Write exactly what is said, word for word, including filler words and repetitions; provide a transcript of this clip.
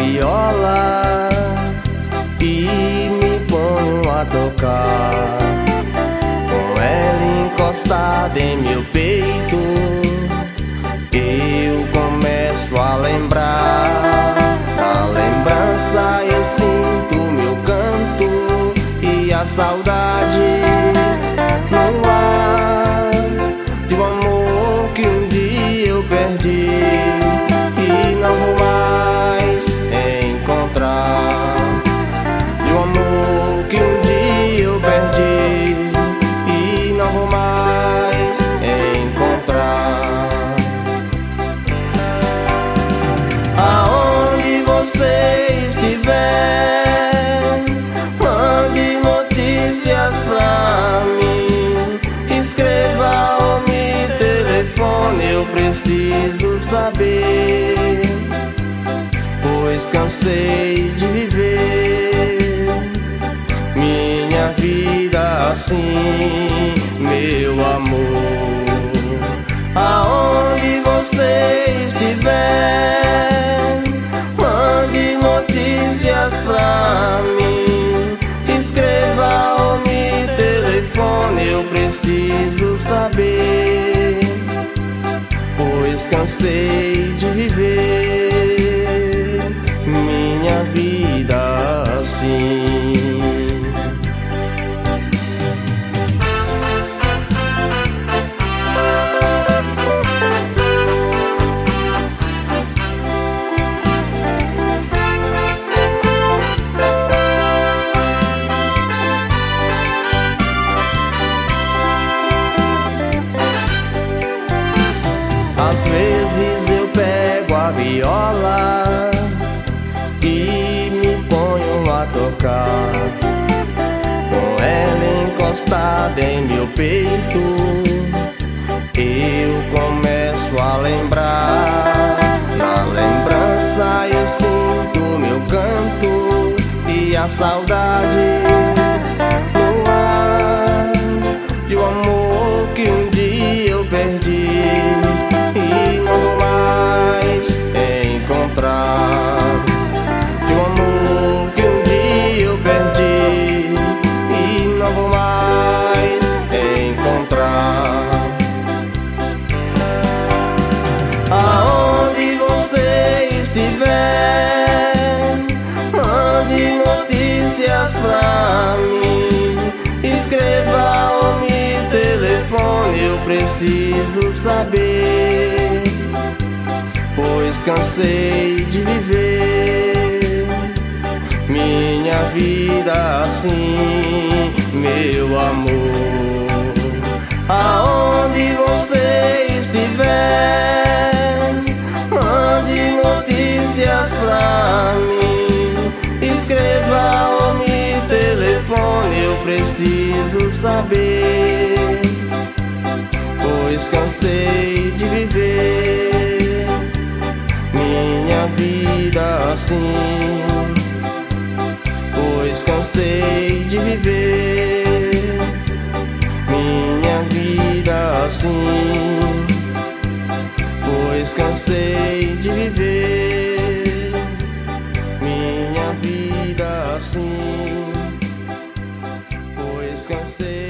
viola e me ponho a tocar, com ela encostada em meu peito. Eu começo a lembrar, na lembrança eu sinto meu canto e a saudade no ar de um amor que um dia eu perdi e não vou mais encontrar, de um amor que um dia eu perdi e não vou mais encontrar. Aonde você estiver, mande notícias pra mim, escreva ou me telefone, eu preciso saber, pois cansei de viver minha vida assim, meu amor. Aonde você estiver, mande notícias pra mim, escreva ou me telefone, eu preciso saber, pois cansei de viver minha vida assim. Às vezes eu pego a viola e me ponho a tocar, com ela encostada em meu peito. Eu começo a lembrar, na lembrança eu sinto meu canto e a saudade no ar de um amor que um dia eu perdi e não vou mais encontrar, de um amor que um dia eu perdi e não vou mais encontrar. Aonde você estiver, mande notícias pra mim, escreva ou me telefone, eu preciso saber, pois cansei de viver minha vida assim, meu amor. Aonde você estiver, mande notícias pra mim, escreva ou me telefone, eu preciso saber, pois cansei de viver minha vida assim, pois cansei de viver minha vida assim, pois cansei de viver minha vida assim, pois cansei